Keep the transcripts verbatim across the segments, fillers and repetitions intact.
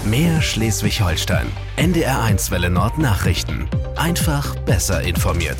Mehr Schleswig-Holstein. N D R eins Welle Nord Nachrichten. Einfach besser informiert.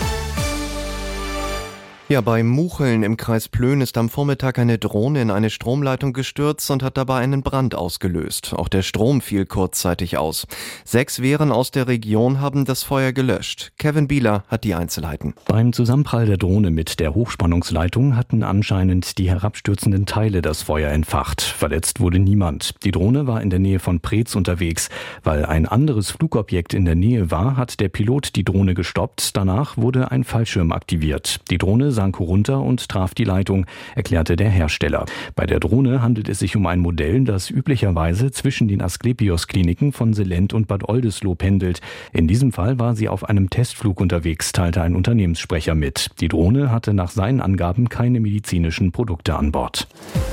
Ja, bei Mucheln im Kreis Plön ist am Vormittag eine Drohne in eine Stromleitung gestürzt und hat dabei einen Brand ausgelöst. Auch der Strom fiel kurzzeitig aus. Sechs Wehren aus der Region haben das Feuer gelöscht. Kevin Bieler hat die Einzelheiten. Beim Zusammenprall der Drohne mit der Hochspannungsleitung hatten anscheinend die herabstürzenden Teile das Feuer entfacht. Verletzt wurde niemand. Die Drohne war in der Nähe von Preetz unterwegs. Weil ein anderes Flugobjekt in der Nähe war, hat der Pilot die Drohne gestoppt. Danach wurde ein Fallschirm aktiviert. Die Drohne sank runter und traf die Leitung, erklärte der Hersteller. Bei der Drohne handelt es sich um ein Modell, das üblicherweise zwischen den Asklepios-Kliniken von Selent und Bad Oldesloe pendelt. In diesem Fall war sie auf einem Testflug unterwegs, teilte ein Unternehmenssprecher mit. Die Drohne hatte nach seinen Angaben keine medizinischen Produkte an Bord.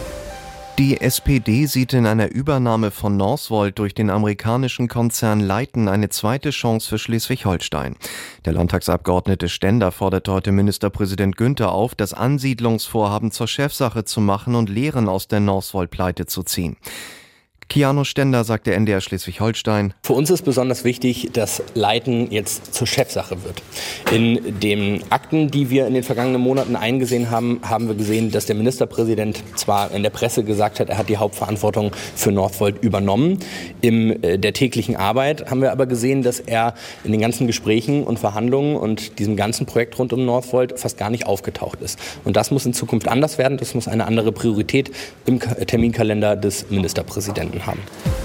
Die S P D sieht in einer Übernahme von Northvolt durch den amerikanischen Konzern Leighton eine zweite Chance für Schleswig-Holstein. Der Landtagsabgeordnete Stender forderte heute Ministerpräsident Günther auf, das Ansiedlungsvorhaben zur Chefsache zu machen und Lehren aus der Northvolt-Pleite zu ziehen. Kiano Stender sagte N D R Schleswig-Holstein: Für uns ist besonders wichtig, dass Leighton jetzt zur Chefsache wird. In den Akten, die wir in den vergangenen Monaten eingesehen haben, haben wir gesehen, dass der Ministerpräsident zwar in der Presse gesagt hat, er hat die Hauptverantwortung für Northvolt übernommen. In der täglichen Arbeit haben wir aber gesehen, dass er in den ganzen Gesprächen und Verhandlungen und diesem ganzen Projekt rund um Northvolt fast gar nicht aufgetaucht ist. Und das muss in Zukunft anders werden. Das muss eine andere Priorität im Terminkalender des Ministerpräsidenten haben.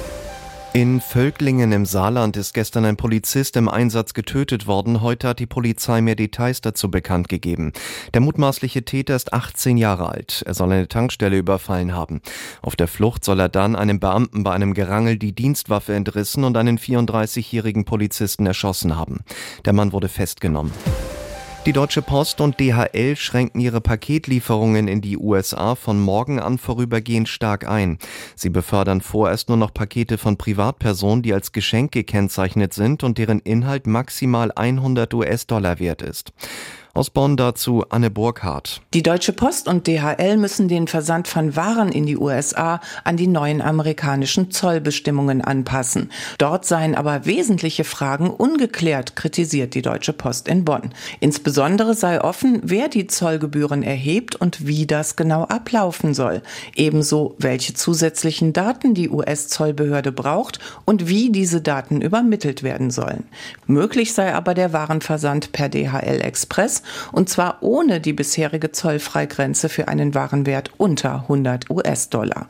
In Völklingen im Saarland ist gestern ein Polizist im Einsatz getötet worden. Heute hat die Polizei mehr Details dazu bekannt gegeben. Der mutmaßliche Täter ist achtzehn Jahre alt. Er soll eine Tankstelle überfallen haben. Auf der Flucht soll er dann einem Beamten bei einem Gerangel die Dienstwaffe entrissen und einen vierunddreißigjährigen Polizisten erschossen haben. Der Mann wurde festgenommen. Die Deutsche Post und D H L schränken ihre Paketlieferungen in die U S A von morgen an vorübergehend stark ein. Sie befördern vorerst nur noch Pakete von Privatpersonen, die als Geschenk gekennzeichnet sind und deren Inhalt maximal hundert US-Dollar wert ist. Aus Bonn dazu Anne Burkhardt. Die Deutsche Post und D H L müssen den Versand von Waren in die U S A an die neuen amerikanischen Zollbestimmungen anpassen. Dort seien aber wesentliche Fragen ungeklärt, kritisiert die Deutsche Post in Bonn. Insbesondere sei offen, wer die Zollgebühren erhebt und wie das genau ablaufen soll. Ebenso, welche zusätzlichen Daten die U S-Zollbehörde braucht und wie diese Daten übermittelt werden sollen. Möglich sei aber der Warenversand per D H L Express, und zwar ohne die bisherige Zollfreigrenze für einen Warenwert unter hundert US-Dollar.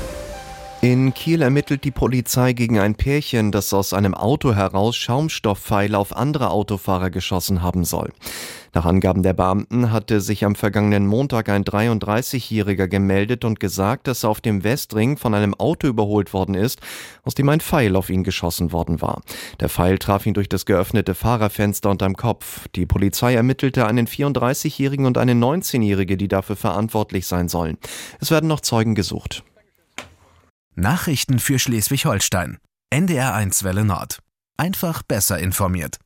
In Kiel ermittelt die Polizei gegen ein Pärchen, das aus einem Auto heraus Schaumstoffpfeile auf andere Autofahrer geschossen haben soll. Nach Angaben der Beamten hatte sich am vergangenen Montag ein dreiunddreißigjähriger gemeldet und gesagt, dass er auf dem Westring von einem Auto überholt worden ist, aus dem ein Pfeil auf ihn geschossen worden war. Der Pfeil traf ihn durch das geöffnete Fahrerfenster unterm Kopf. Die Polizei ermittelte einen vierunddreißigjährigen und eine neunzehnjährige, die dafür verantwortlich sein sollen. Es werden noch Zeugen gesucht. Nachrichten für Schleswig-Holstein. N D R eins Welle Nord. Einfach besser informiert.